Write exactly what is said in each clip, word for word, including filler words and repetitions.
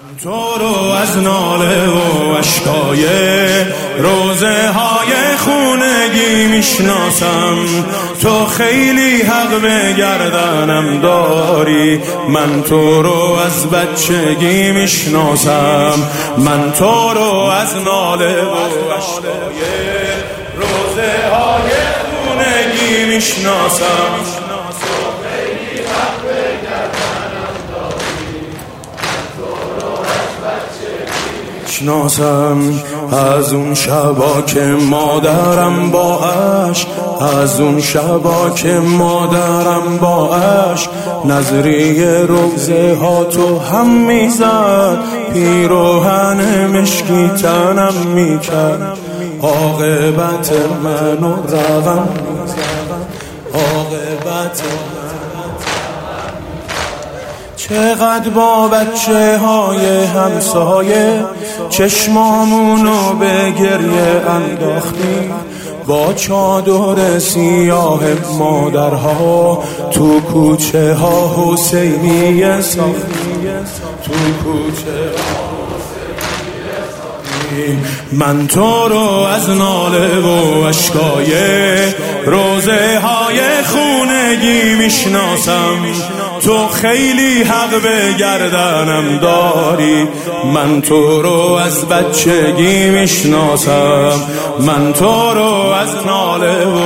تو رو از ناله و اشکای روزه های خونگی میشناسم، تو خیلی حق به گردنم داری. من تو رو از بچگی میشناسم، من تو رو از ناله و اشکای روزه های خونگی میشناسم. شناسم از اون شبا که مادرم با عشق، از اون شبا که مادرم با عشق نظری روزه ها تو هم میزد، پیروهن مشکی تنم میکرد. عاقبت منو روم عاقبت چقدر با بچه های همسایه چشمامونو به گریه انداختیم، با چادر سیاه مادرها تو کوچه ها حسینیه ساختیم، تو کوچه ها من تو رو از ناله و اشکای روزه های خونگی میشناسم، تو خیلی حق به گردنم داری. من تو رو از بچگی میشناسم، من تو رو از ناله و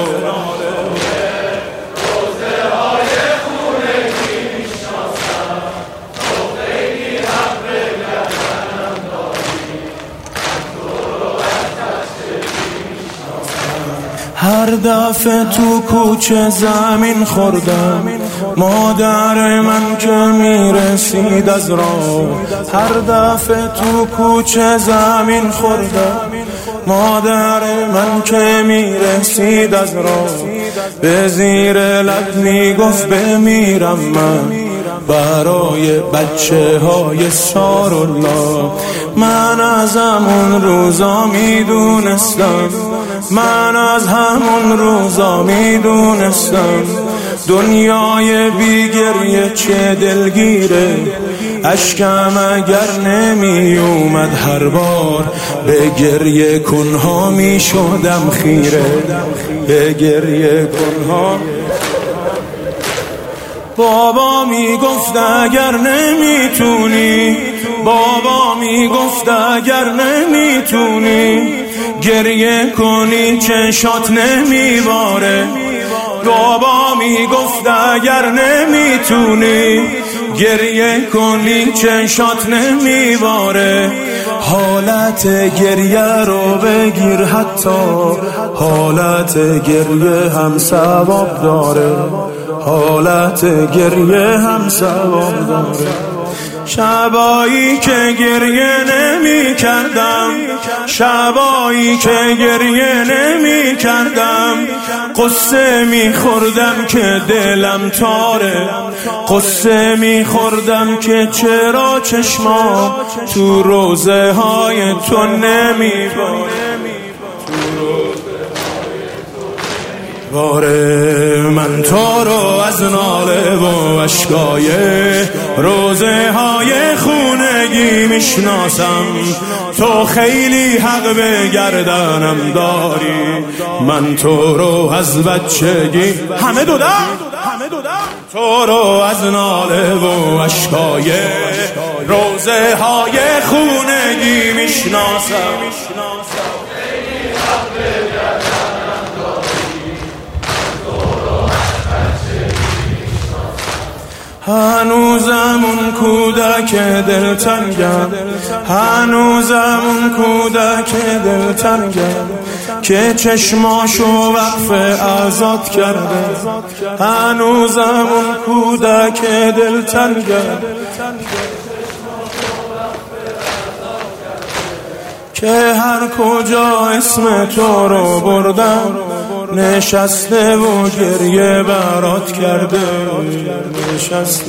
هر دفعه تو کوچه زمین خوردم، مادر من که میرسید از راه. هر دفعه تو کوچه زمین خوردم، مادر من که میرسید از راه. به زیر لب میگفت بمیرم من برای بچه های سارالله. من از همون روزا میدونستم، من از همون روزا میدونستم دنیای بیگریه چه دلگیره. اشکم اگر نمی اومد هر بار به گریه کنها می شدم خیره، به گریه کنها. بابا می گفت اگر نمیتونی، بابا می گفت اگر نمیتونی گریه کنی چشات نمیباره. بابا می گفت اگر نمیتونی گریه کنی چشات نمیباره. حالت گریه رو بگیر، حتی حالت گریه هم ثواب داره، حالت گریه هم ثواب داره. شبایی که گریه نمی کردم، شبایی که گریه نمی کردم قصه می خوردم که دلم تاره، قصه می خوردم که چرا چشما تو روزه های تو نمی باره. من تو رو از ناله و اشکای روزه های خونگی میشناسم، تو خیلی حق به گردنم داری. من تو رو از بچگی همه دو دم تو رو از ناله و اشکای روزه های خونگی میشناسم. هنوزم اون کودک دلتنگم، هنوزم اون کودک دلتنگم که چشماشو وقف آزاد کرده. هنوزم اون کودک دلتنگم که هر کجا اسم تو رو بردم نشسته و گریه برات کرده. نشسته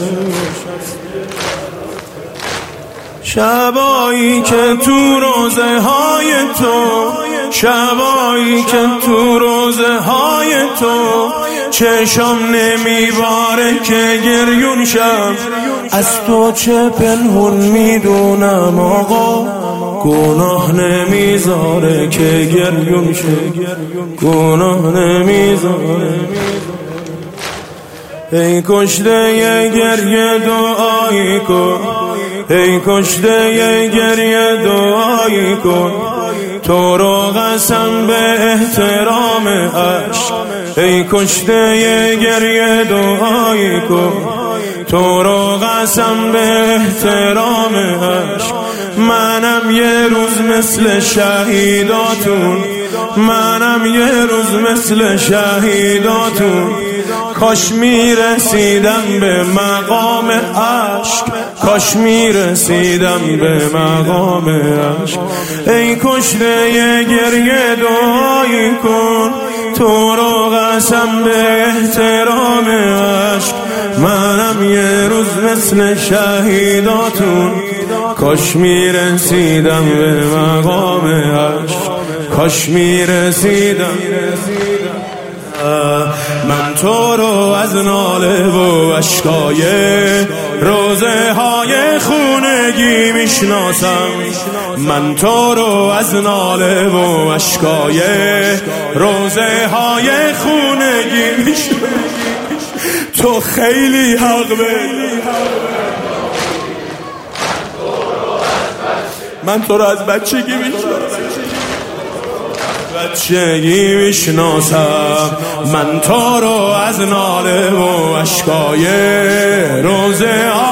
شبایی که تو روزه های تو، شبایی که تو روزه های تو چشم نمیباره که گریون شم، از تو چه پنهون میدونم آقا، گناه نمیذاره که گریون شه، گناه نمیذاره. ای کشته ی گریه دعایی کن، ای کشته ی گریه دعایی کن، تو رو قسم به احترام عشق. ای کشته ی گریه دعایی کن، تو رو قسم به احترام عشق. منم یه روز مثل شهیداتون، منم یه روز مثل شهیداتون، کاش میرسیدم به مقام عشق، کاش میرسیدم به مقام عشق. ای کشته ی گریه دعایی کن، تو رو قسم به احترام عشق. منم یه روز مثل شهیداتون، کاش میرسیدم به مقام عشق، کاش میرسیدم. من تو رو از ناله و اشکای روزه های خونگی میشناسم، من تو رو از ناله و اشکای روزه های خونگی میشناسم. تو خیلی حق بری، من تو رو از بچگی میشناسم، بچگی میشناسم. من تو رو از ناله و اشکای روزه